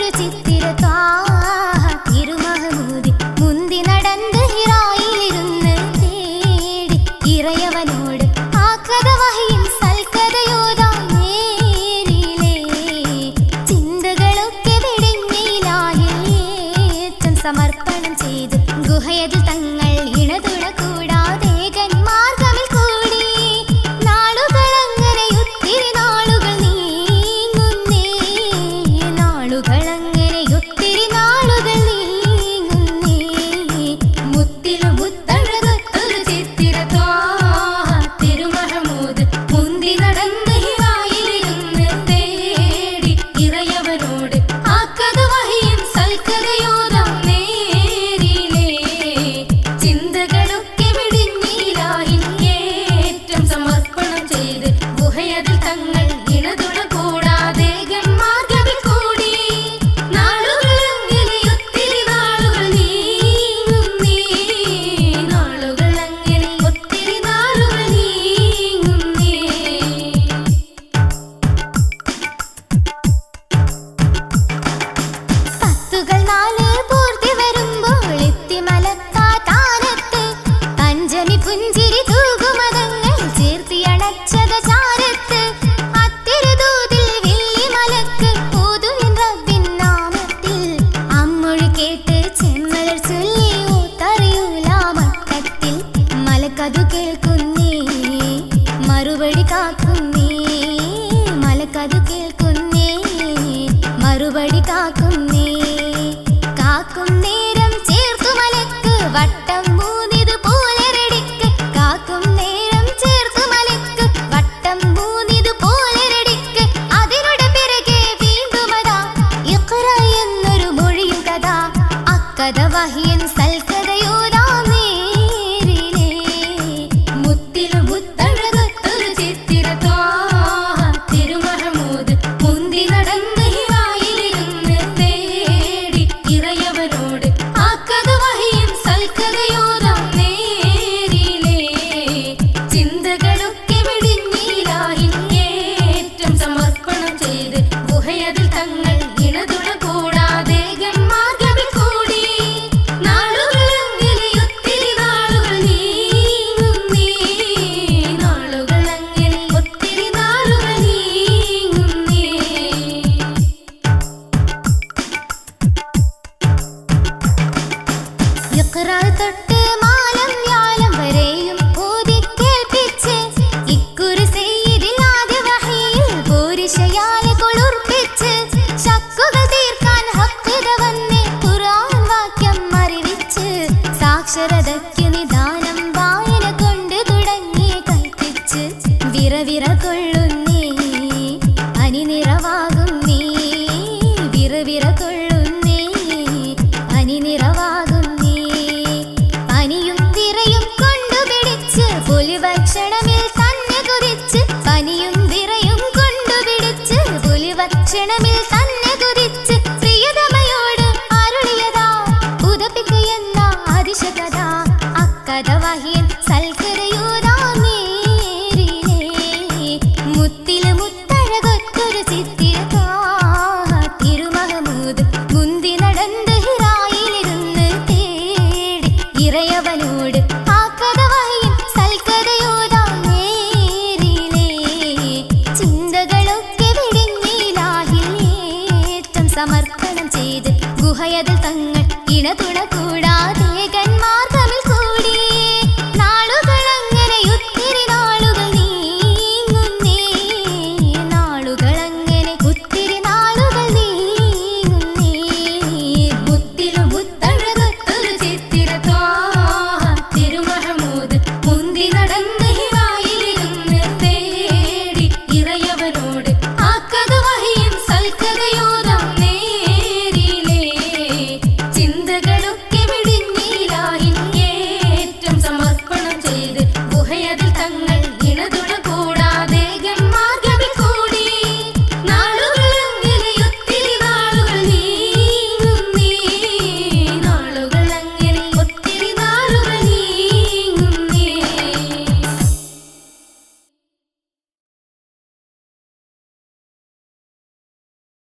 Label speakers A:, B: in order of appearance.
A: സമർപ്പണം ചെയ്ത് ഗുഹയതിൽ തങ്ങൾ ഇണതുണ കൂടാതെ കന്മാർഗമിൽ കൂടി നാളുകളങ്ങനെ ഒത്തിരി നാളുകൾ നീങ്ങുന്നേ നാളുകളങ്ങനെ ഒത്തിരി നാളുകൾ നീങ്ങുന്നേ മുത്തിലും മുത്തഴകത്തൊരു ചിത്തിര തിരുമഹമൂദ് മുന്തി നടന്ന് ഹിറായിലിരുന്ന് തേടി ഇറയവനോട് ആ കഥ വഹിയും സൽക്കഥയോദാം പുഞ്ചിരി തൂകുമതങ്ങൾ ചേർത്തിയണച്ചത ചാരത്ത് അത്തിരുദൂതിൽ വെള്ളി മലക്ക് ഓതുവിൻ റബ്ബിൻ നാമത്തിൽ അമ്മൊഴി കേട്ട് ചെമ്മലർ ചൊല്ലി ഊത്തറിയൂല മക്കത്തിൽ മലക്കതു കേൾക്കുന്നേ മറുപടി കാക്കുന്നേ മലക്കതു കേൾക്കുന്നേ മറുപടി കാക്കുന്നേ കാക്കും നേരം ചേർത്തു മലക്ക് വട്ടം മൂന്നിത് പോലെ കാക്കും നേരം ചേർത്തു മലക്ക് വട്ടം മൂന്നിത് പോലെ റെഡിക്ക് അതിനുടെ പിറകെ വീണ്ടുമതാ ഇഖ്റ എന്നൊരു മൊഴിയും കഥ അക്കഥ വഹിയൻ സൽക്കഥയോദാ നേരിലേ മുത്തിലും മുത്തഴകത്തൊരു ചിത്തിര തിരുമഹമൂദ് മുന്തി നടന്ന് ഹിറായിലിരുന്ന് തേടി ഇറയവനോട് ആ കഥ വഹിയൻ സൽക്കഥയോദാ ചിന്തകളൊക്കെ വെടിഞ്ഞിലായി ഏറ്റം സമർപ്പണം ചെയ്ത് ഗുഹയതിൽ തങ്ങൾ ഇണതുണ കൂടാതെ ഗന്മാർഗമിൽ കൂടി നാളുകളങ്ങനെ ഒത്തിരി നാളുകൾ നീങ്ങുന്നേ നാളുകളങ്ങനെ ഒത്തിരി നാളുകൾ നീങ്ങുന്നേ ഇഖ്റ തൊട്ട് മാലം വ്യാലം വരെയും സാക്ഷരതയ്ക്ക് നിദാനം വായന കൊണ്ട് തുടങ്ങി കൽപ്പിച്ച് വിറവിറ കൊള്ളുന്നേ അനിനിറവാകുന്നേ വിറവിറ കൊള്ളുന്നേ അനിനിറവാകുന്നേ പനിയും വിറയും കൊണ്ടുപിടിച്ച് പുലിഭക്ഷണമിൽ തന്നെ കുതിച്ച് പനിയും വിറയും കൊണ്ടുപിടിച്ച് പുലിഭക്ഷണമിൽ തന്നെ കുതിച്ച് പ്രിയതമയോട് അരുളിയതാ ഉദപ്പിക്കുകയെന്ന അതിശകഥ അക്കഥ വഹിയൻ സൽക്കഥയോദാ നേരിലേ മുത്തില് മുത്തഴകൊത്തൊരു ചിത്തിര തിരുമഹമൂദ് മുന്തി നടന്ന് ഹിറായിലിരുന്ന് തേടി ഇറയവനോട് ആ കഥ വഹിയൻ സൽക്കഥയോദാ നേരിലേ ചിന്തകളൊക്കെ വെടിഞ്ഞിലാഹിൽ ഏറ്റം സമർപ്പണം ചെയ്ത് ഗുഹയതിൽ തങ്ങൾ ഇണതുണ കൂടാതെ കന്മാർഗമിൽ കൂടി നാളുകളങ്ങനെ ഒത്തിരി നാളുകൾ നീങ്ങുന്നേ നാളുകളങ്ങനെ ഒത്തിരി നാളുകൾ നീങ്ങുന്നേ മുത്തിലും മുത്തഴകത്തൊരു ചിത്തിര തിരുമഹമൂദ് മുന്തി നടന്ന്